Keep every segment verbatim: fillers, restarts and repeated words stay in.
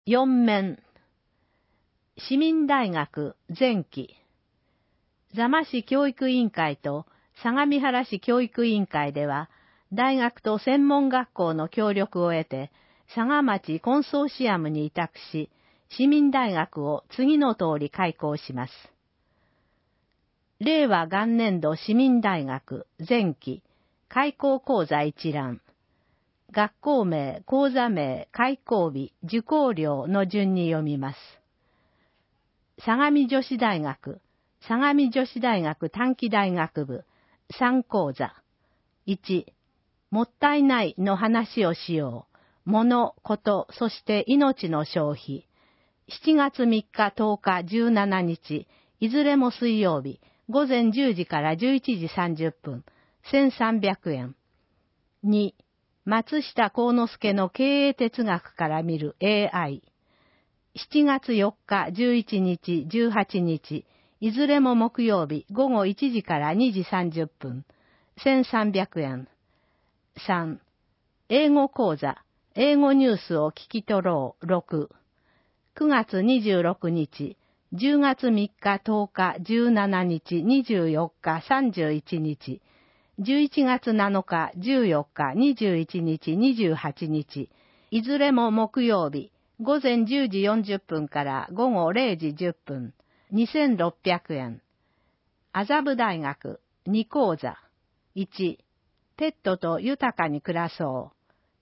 よん面。市民大学前期。座間市教育委員会と相模原市教育委員会では、大学と専門学校の協力を得て、佐賀町コンソーシアムに委託し、市民大学を次の通り開校します。令和元年度市民大学前期開校講座一覧。学校名、講座名、開校日、受講料の順に読みます。相模女子大学、相模女子大学短期大学部、さん講座。いち、もったいないの話をしよう。物、こと、そして命の消費。しちがつみっか、とおか、じゅうしちにち、いずれも水曜日、午前じゅうじからじゅういちじさんじゅっぷん、せんさんびゃくえん。に、松下幸之助の経営哲学から見る エーアイ。しちがつよっか、じゅういちにち、じゅうはちにち、いずれも木曜日、午後いちじからにじさんじゅっぷん、せんさんびゃくえん。さん、英語講座、英語ニュースを聞き取ろう、ろく。くがつにじゅうろくにち、じゅうがつみっか、とおか、じゅうしちにち、にじゅうよっか、さんじゅういちにち、じゅういちがつなのか、じゅうよっか、にじゅういちにち、にじゅうはちにち、いずれも木曜日、午前じゅうじよんじゅっぷんから午後れいじじゅっぷん、にせんろっぴゃくえん。麻布大学、に講座。いち、ペットと豊かに暮らそう。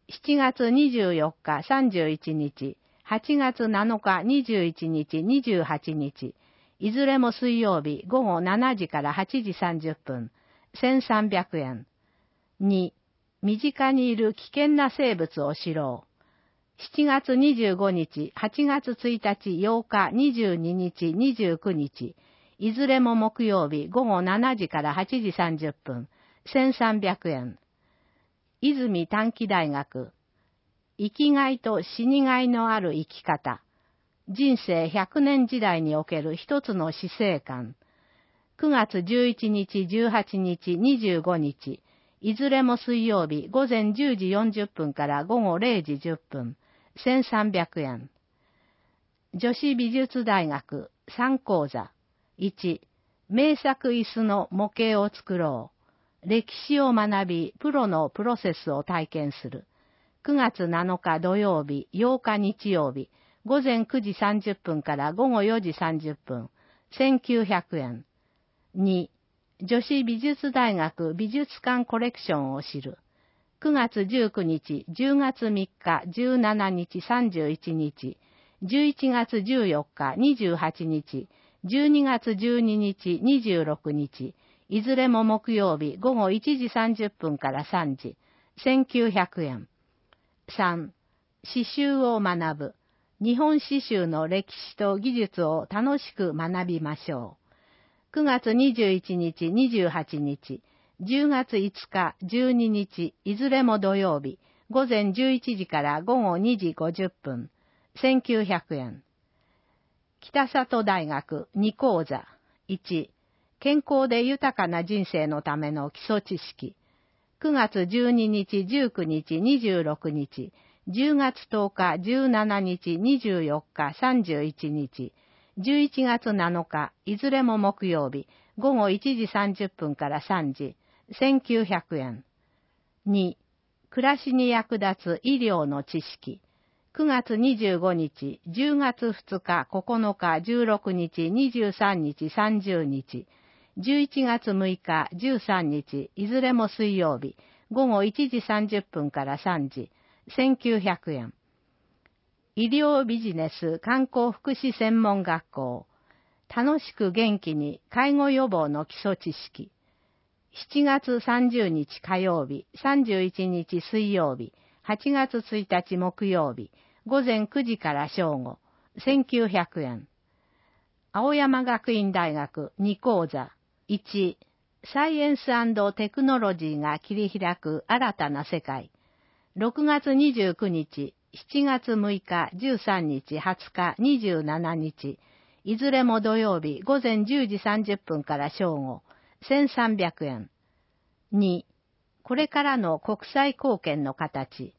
しちがつにじゅうよっか、さんじゅういちにち、はちがつなのか、にじゅういちにち、にじゅうはちにち、いずれも水曜日、午後しちじからはちじさんじゅっぷん、せんさんびゃくえん。に、身近にいる危険な生物を知ろう。しちがつにじゅうごにち、はちがつついたち、ようか、にじゅうににち、にじゅうくにち、いずれも木曜日、午後しちじからはちじさんじゅっぷん、せんさんびゃくえん。泉短期大学。生きがいと死にがいのある生き方。人生ひゃくねん時代における一つの死生観。くがつじゅういちにち、じゅうはちにち、にじゅうごにち、いずれも水曜日、午前じゅうじよんじゅっぷんから午後れいじじゅっぷん、せんさんびゃくえん。女子美術大学さん講座。いち、名作椅子の模型を作ろう。歴史を学び、プロのプロセスを体験する。くがつなのか土曜日、ようか日曜日、午前くじさんじゅっぷんから午後よじさんじゅっぷん、せんきゅうひゃくえん。に、女子美術大学美術館コレクションを知る。くがつじゅうくにち、じゅうがつみっか、じゅうしちにち、さんじゅういちにち、じゅういちがつじゅうよっか、にじゅうはちにち、じゅうにがつじゅうににち、にじゅうろくにち、いずれも木曜日、午後いちじさんじゅっぷんからさんじ、せんきゅうひゃくえん。さん、刺繍を学ぶ。日本刺繍の歴史と技術を楽しく学びましょう。くがつにじゅういちにち、にじゅうはちにち、じゅうがついつか、じゅうににち、いずれも土曜日、午前じゅういちじから午後にじごじゅっぷん、せんきゅうひゃくえん。北里大学に講座。いち、健康で豊かな人生のための基礎知識。くがつじゅうににち、じゅうくにち、にじゅうろくにち、じゅうがつとおか、じゅうしちにち、にじゅうよっか、さんじゅういちにち、じゅういちがつなのか、いずれも木曜日、午後いちじさんじゅっぷんからさんじ、せんきゅうひゃくえん。に、暮らしに役立つ医療の知識。くがつにじゅうごにち、じゅうがつふつか、ここのか、じゅうろくにち、にじゅうさんにち、さんじゅうにち、じゅういちがつむいか、じゅうさんにち、いずれも水曜日、午後いちじさんじゅっぷんからさんじ、せんきゅうひゃくえん。医療ビジネス観光福祉専門学校。楽しく元気に介護予防の基礎知識。しちがつさんじゅうにち火曜日、さんじゅういちにち水曜日、はちがつついたち木曜日、午前くじから正午、せんきゅうひゃくえん。青山学院大学に講座。いち、サイエンス&テクノロジーが切り開く新たな世界。ろくがつにじゅうくにち、しちがつむいか、じゅうさんにち、はつか、にじゅうしちにち、いずれも土曜日、午前じゅうじさんじゅっぷんから正午、せんさんびゃくえん。に、これからの国際貢献の形。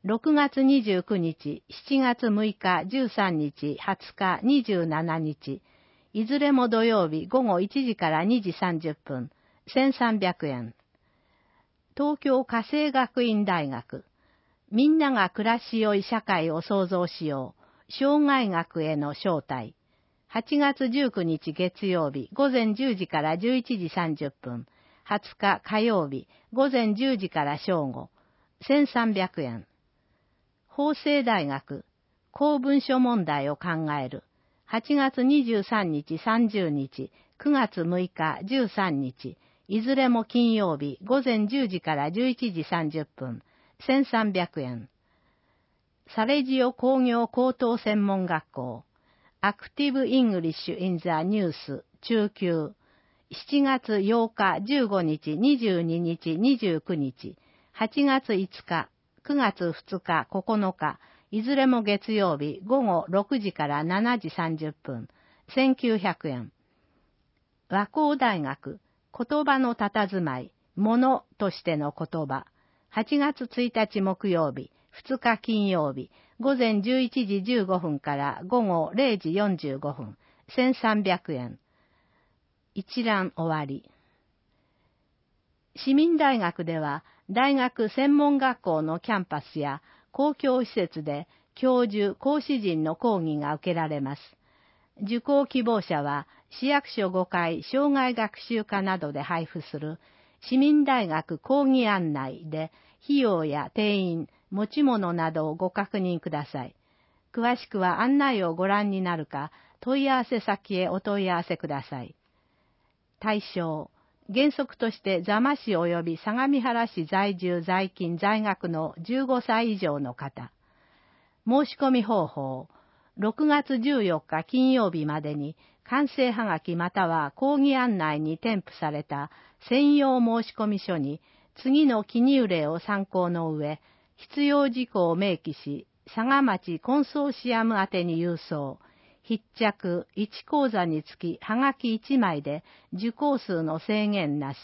ろくがつにじゅうくにち、しちがつむいか、じゅうさんにち、はつか、にじゅうしちにち、いずれも土曜日ごごいちじからにじさんじゅっぷん、せんさんびゃくえん。東京家政学院大学、みんなが暮らしよい社会を創造しよう、生涯学への招待。はちがつじゅうくにち月曜日ごぜんじゅうじからじゅういちじさんじゅっぷん、はつか火曜日ごぜんじゅうじから正午、せんさんびゃくえん。法政大学、公文書問題を考える。はちがつにじゅうさんにちさんじゅうにち、くがつむいかじゅうさんにち、いずれも金曜日ごぜんじゅうじからじゅういちじさんじゅっぷん、せんさんびゃくえん。サレジオ工業高等専門学校、Active English in the News 中級、しちがつようか、じゅうごにち、にじゅうににち、にじゅうくにち、はちがついつか、くがつふつか、ここのか、いずれも月曜日ごごろくじからしちじさんじゅっぷん、せんきゅうひゃくえん。和光大学、言葉の佇まい、ものとしての言葉。はちがつついたち木曜日、ふつか金曜日、ごぜんじゅういちじじゅうごふんからごごれいじよんじゅうごふん、せんさんびゃくえん。一覧終わり。市民大学では、大学専門学校のキャンパスや公共施設で教授・講師陣の講義が受けられます。受講希望者は市役所ごかい生涯学習課などで配布する市民大学講義案内で費用や定員、持ち物などをご確認ください。詳しくは案内をご覧になるか問い合わせ先へお問い合わせください。対象、原則として座間市及び相模原市在住在勤在学のじゅうごさい以上の方。申し込み方法、ろくがつじゅうよっか金曜日までに完成はがきまたは講義案内に添付された専用申し込み書に次の記入例を参考の上、必要事項を明記し、佐賀町コンソーシアム宛てに郵送。必着いち講座につきはがきいちまいで受講数の制限なし。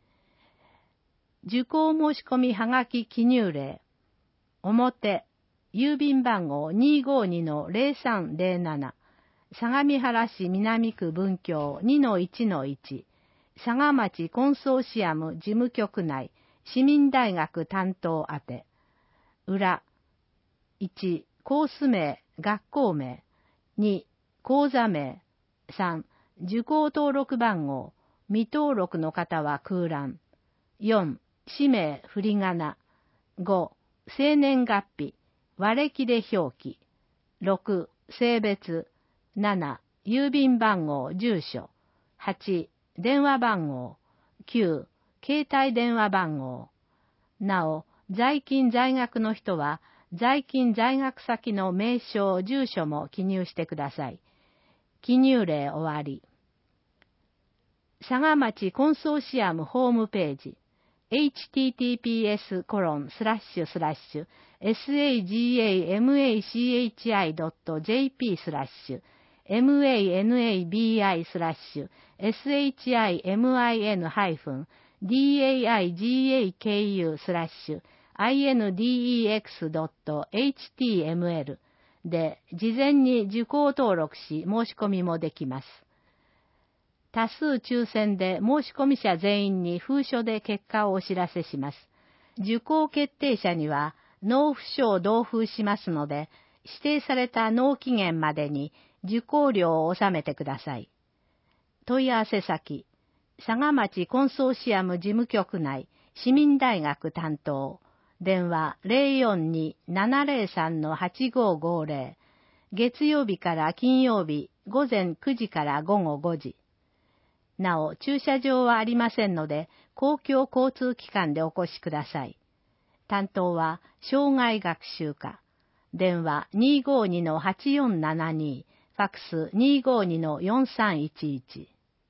受講申し込みはがき記入例。表、郵便番号 にーごーにのぜろさんぜろなな、相模原市南区文京 にのいちのいち、佐賀町コンソーシアム事務局内市民大学担当宛て。裏、いち、コース名、学校名、に、講座名、さん、受講登録番号、未登録の方は空欄、よん、氏名、振り仮名、ご、生年月日、和暦で表記、ろく、性別、なな、郵便番号、住所、はち、電話番号、きゅう、携帯電話番号。なお、在勤在学の人は、在勤在学先の名称、住所も記入してください。記入例終わり。佐賀町コンソーシアムホームページ エイチティーティーピーエスコロンスラッシュスラッシュエスエージーエーエムエーシーエイチアイドットジェーピースラッシュエムエーエヌエービーアイスラッシュエスエイチアイエムアイエヌハイフンディーエーアイジーエーケーユースラッシュアイエヌディーイーエックスドットエイチティーエムエル で事前に受講登録し申し込みもできます。多数抽選で申し込み者全員に封書で結果をお知らせします。受講決定者には納付書を同封しますので、指定された納期限までに受講料を納めてください。問い合わせ先、佐賀町コンソーシアム事務局内市民大学担当。電話 ゼロよんにーななゼロさんのはちごーごーぜろ 月曜日から金曜日午前くじから午後ごじ。なお、駐車場はありませんので、公共交通機関でお越しください。担当は、生涯学習課。電話 にーごーにのはちよんななに、ファックス にーごーにのよんさんいちいち。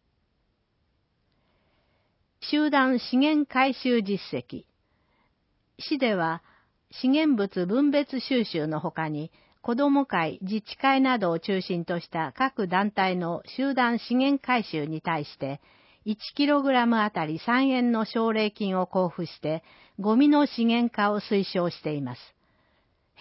集団資源回収実績。市では資源物分別収集のほかに子ども会、自治会などを中心とした各団体の集団資源回収に対していちキログラムあたりさんえんの奨励金を交付してゴミの資源化を推奨しています。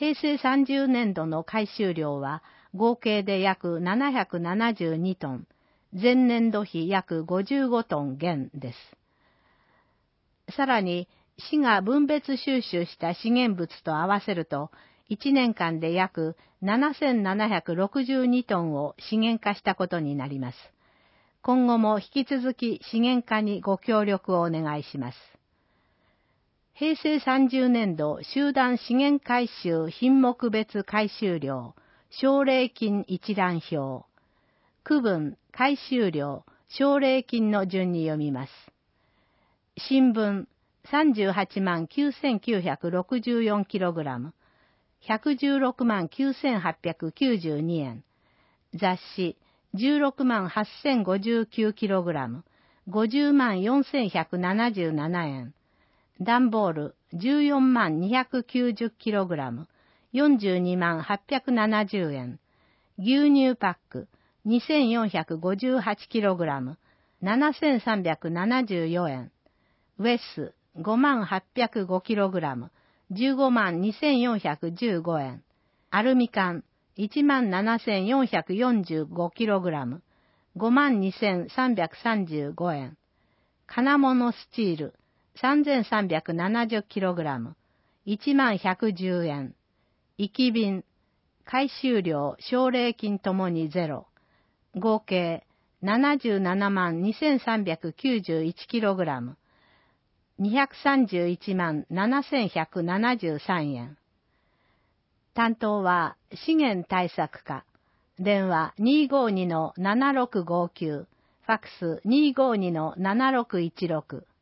平成さんじゅうねんどの回収量は合計で約ななひゃくななじゅうにトン、前年度比約ごじゅうごトン減です。さらに、市が分別収集した資源物と合わせると、いちねんかんで約ななせんななひゃくろくじゅうにトンを資源化したことになります。今後も引き続き資源化にご協力をお願いします。平成さんじゅうねんど集団資源回収品目別回収量、奨励金一覧表。区分、回収量、奨励金の順に読みます。新聞、さんじゅうはちまんきゅうせんきゅうひゃくろくじゅうよんキログラム、ひゃくじゅうろくまんきゅうせんはっぴゃくきゅうじゅうにえん。雑誌、じゅうろくまんはっせんごじゅうきゅうキログラム、ごじゅうまんよんせんひゃくななじゅうななえん。段ボール、じゅうよんまんにひゃくきゅうじゅうキログラム、よんじゅうにまんはっぴゃくななじゅうえん。牛乳パック、にせんよんひゃくごじゅうはちキログラム、ななせんさんびゃくななじゅうよえん。ウェス、ごまんはっぴゃくごキログラム、じゅうごまんにせんよんひゃくじゅうごえん。アルミ缶、いちまんななせんよんひゃくよんじゅうごキログラム、ごまんにせんさんびゃくさんじゅうごえん。金物スチール、さんぜんさんびゃくななじゅうキログラム、いちまんひゃくじゅうえん。生き瓶、回収量、奨励金ともにゼロ。合計ななじゅうななまんにせんさんびゃくきゅうじゅういちキログラム、にひゃくさんじゅういちまんななせんひゃくななじゅうさんえん。担当は資源対策課。電話 にーごーにのななろくごきゅう、ファックス にーごーにのななろくいちろく。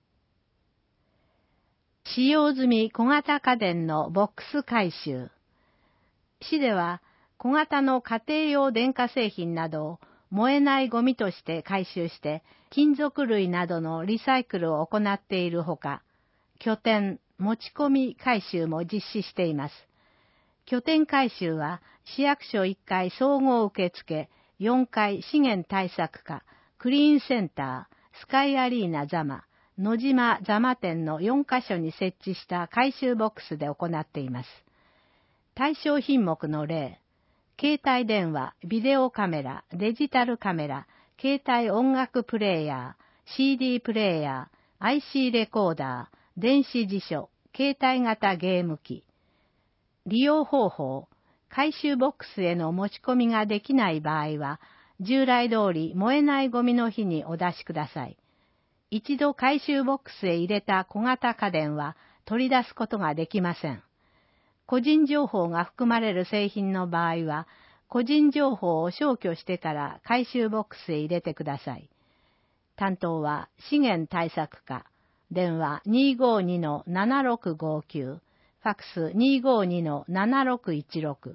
使用済み小型家電のボックス回収。市では小型の家庭用電化製品などを燃えないゴミとして回収して金属類などのリサイクルを行っているほか、拠点、持ち込み回収も実施しています。拠点回収は市役所いっかい総合受付、よんかい資源対策課、クリーンセンター、スカイアリーナザマ、野島ザマ店のよんカ所に設置した回収ボックスで行っています。対象品目の例、携帯電話、ビデオカメラ、デジタルカメラ、携帯音楽プレーヤー、シーディー プレーヤー、アイシー レコーダー、電子辞書、携帯型ゲーム機。利用方法、回収ボックスへの持ち込みができない場合は、従来通り燃えないゴミの日にお出しください。一度回収ボックスへ入れた小型家電は取り出すことができません。個人情報が含まれる製品の場合は、個人情報を消去してから回収ボックスへ入れてください。担当は資源対策課、電話 にーごーにのななろくごきゅう、ファックス にーごーにのななろくいちろく。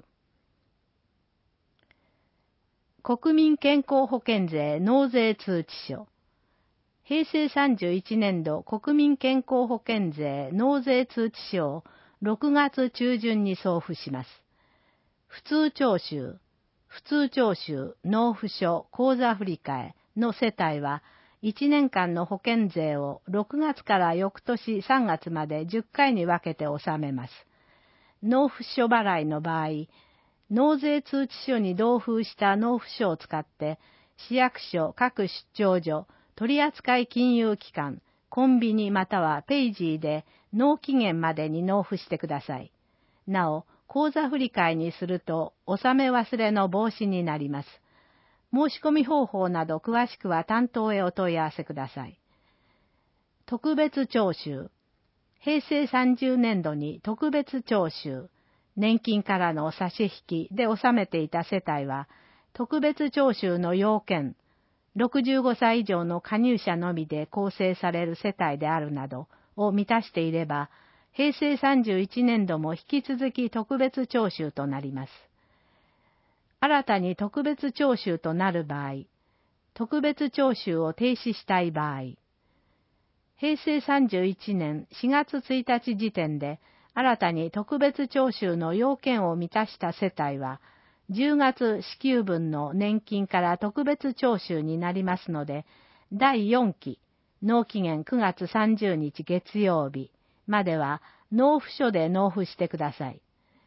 国民健康保険税納税通知書。平成さんじゅういちねんど国民健康保険税納税通知書をろくがつ中旬に送付します。普通徴収、普通徴収、納付書、口座振替の世帯はいちねんかんの保険税をろくがつから翌年さんがつまでじゅっかいに分けて納めます。納付書払いの場合、納税通知書に同封した納付書を使って市役所、各出張所、取扱金融機関、コンビニまたはペイジーで納期限までに納付してください。なお、口座振替にすると納め忘れの防止になります。申し込み方法など詳しくは担当へお問い合わせください。特別徴収。平成さんじゅうねんどに特別徴収、年金からの差し引きで納めていた世帯は、特別徴収の要件、ろくじゅうごさい以上の加入者のみで構成される世帯であるなどを満たしていれば、平成さんじゅういちねんども引き続き特別徴収となります。新たに特別徴収となる場合、特別徴収を停止したい場合、平成さんじゅういちねんしがつついたち時点で新たに特別徴収の要件を満たした世帯は、じゅうがつ支給分の年金から特別徴収になりますので、だいよんき、納期限くがつさんじゅうにち月曜日までは納付書で納付してください。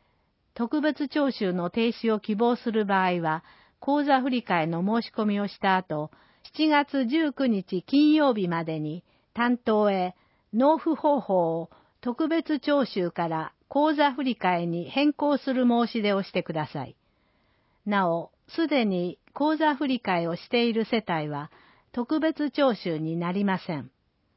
特別徴収の停止を希望する場合は、口座振替の申し込みをした後、しちがつじゅうくにち金曜日までに担当へ納付方法を特別徴収から口座振替に変更する申し出をしてください。なお、すでに口座振替をしている世帯は特別徴収になりません。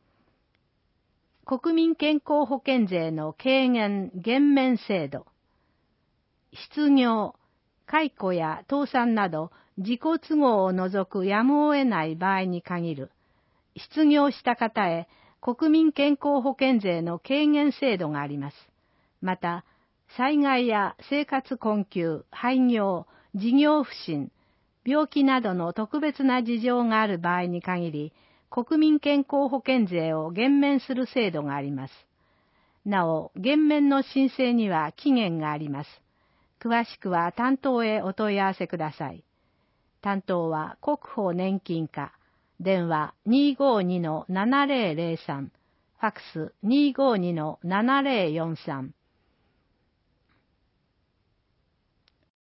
国民健康保険税の軽減減免制度。失業、解雇や倒産など自己都合を除くやむを得ない場合に限る、失業した方へ国民健康保険税の軽減制度があります。また、災害や生活困窮、廃業、事業不振、病気などの特別な事情がある場合に限り、国民健康保険税を減免する制度があります。なお、減免の申請には期限があります。詳しくは担当へお問い合わせください。担当は国保年金課、電話 にーごーにのななぜろぜろさん、ファックス にーごーにのななぜろよんさん。